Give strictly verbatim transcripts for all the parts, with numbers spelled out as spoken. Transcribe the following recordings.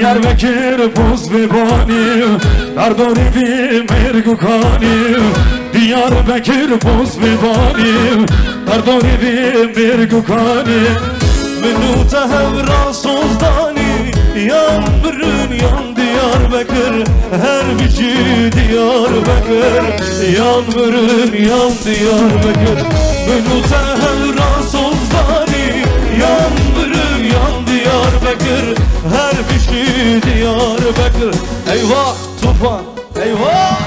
Diyarbakır buz vebani Dardori vi mergu kani Diyarbakır buz vebani Dardori vi mergu kani Menu tehevra sozdani Yan bürün yan Diyarbakır Her bici Diyarbakır Yan bürün yan Diyarbakır Menu tehevra sozdani Yan bürün yan Diyarbakır Her bici Diyarbakır Eyvah tufan eyvah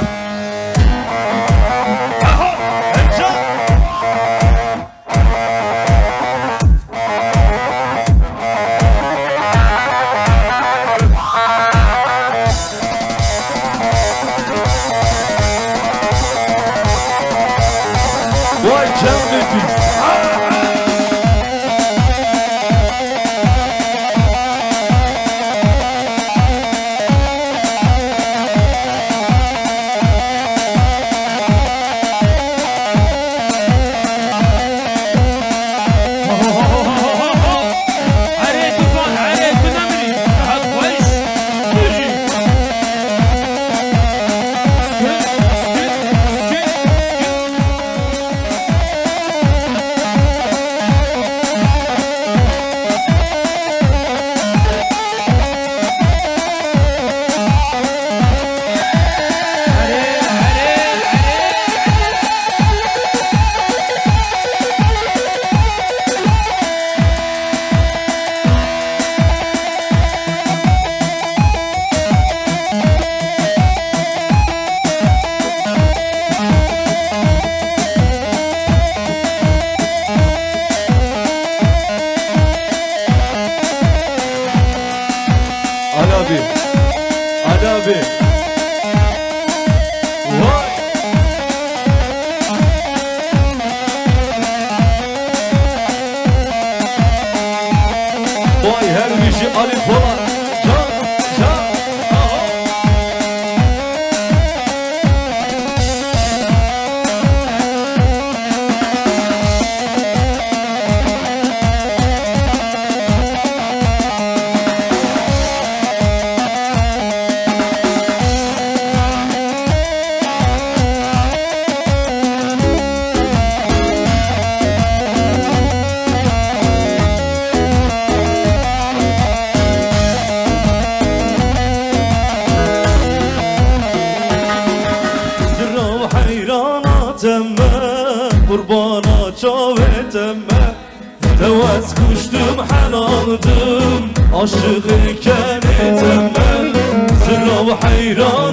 Aşık iken etemme Sıra ve hayran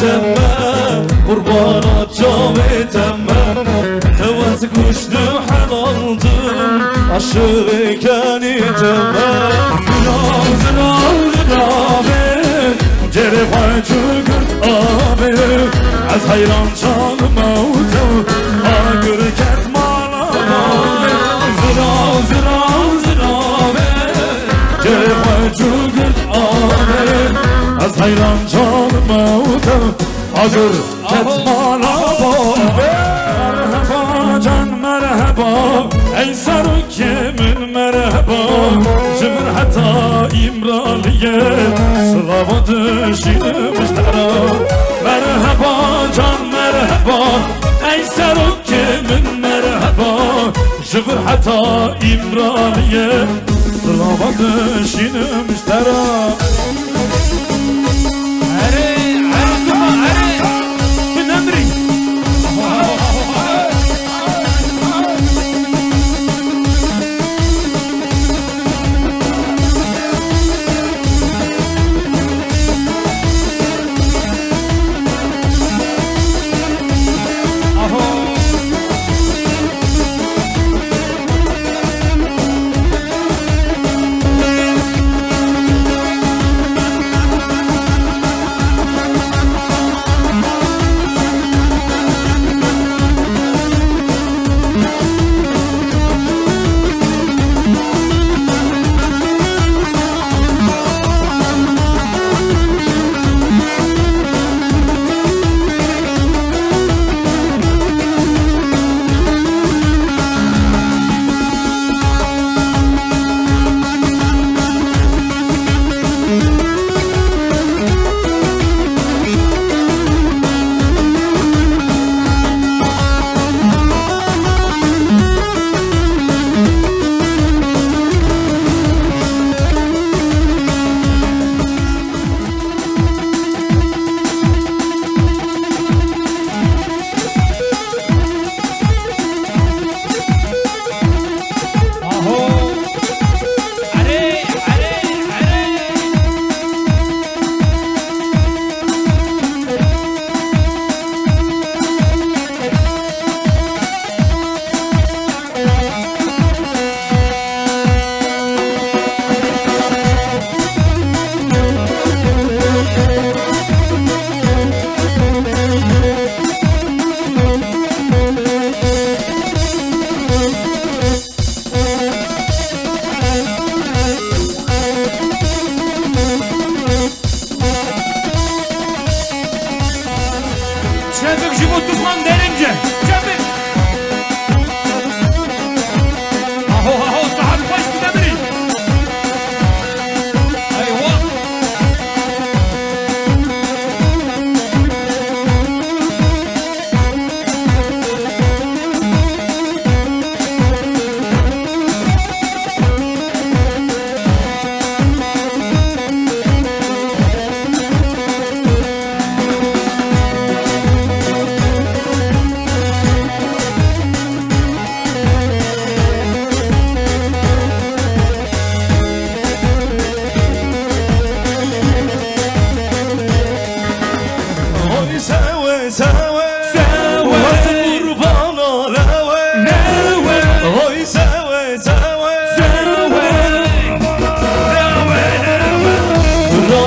atemme Kurbana cam etemme Tevaz kuştum helaldım Aşık iken etemme Zira zira zira be Cerefay çökürt abi Az hayran canım avdım Agır ketmana abi Zira zira zira be Cerefay çökürt abi Az hayran canım avdım Agır ketmana abi Merhaba can merhaba Ey sarı kimin merhaba Cıvır hata İmraliye Slava düşürmüş tara Merhaba can merhaba Ey sarı kimin merhaba Cıvır hata İmraliye Slava düşürmüş tara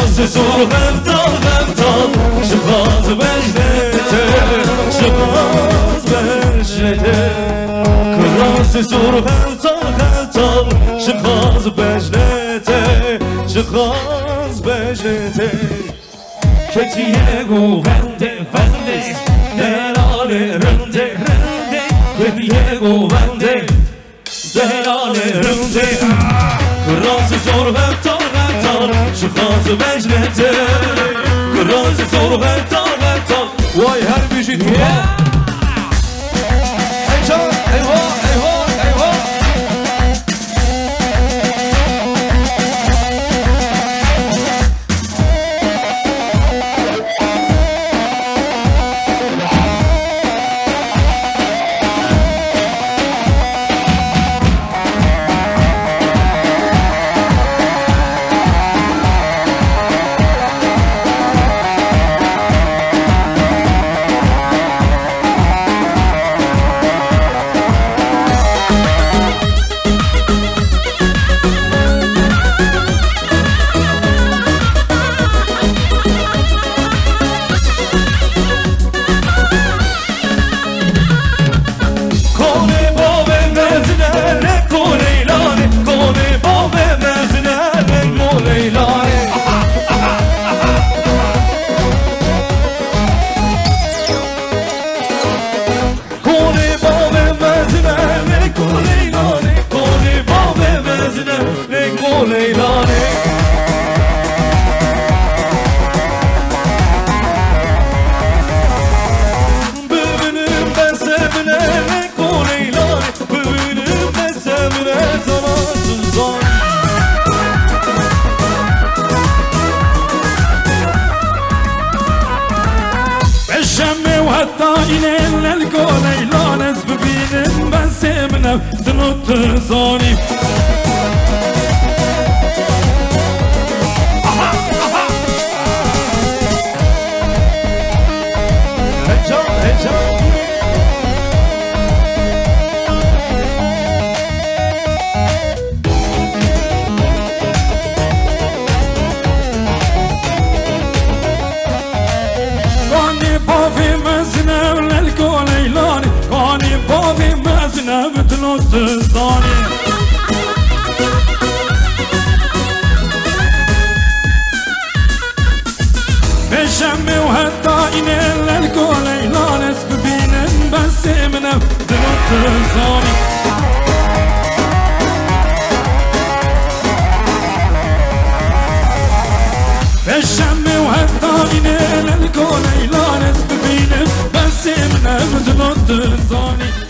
راس زور غمتال غمتال شخاز بجنته شخاز بجنته راس زور غمتال غمتال شخاز بجنته شخاز بجنته کتیه گو ونده ونده دلال رنده رنده کتیه گو ونده دلال رنده راس زور غمتال غمتال شخاز بجنته راس زور غمتال غمتال وای هر بیشی تو ایجان ایوان ایوان ایوان زانی زانی بشم و حتی این الکل ایلانس ببینم بس منم دلوت زانی بشم و حتی این الکل ایلانس ببینم بس منم دلوت زانی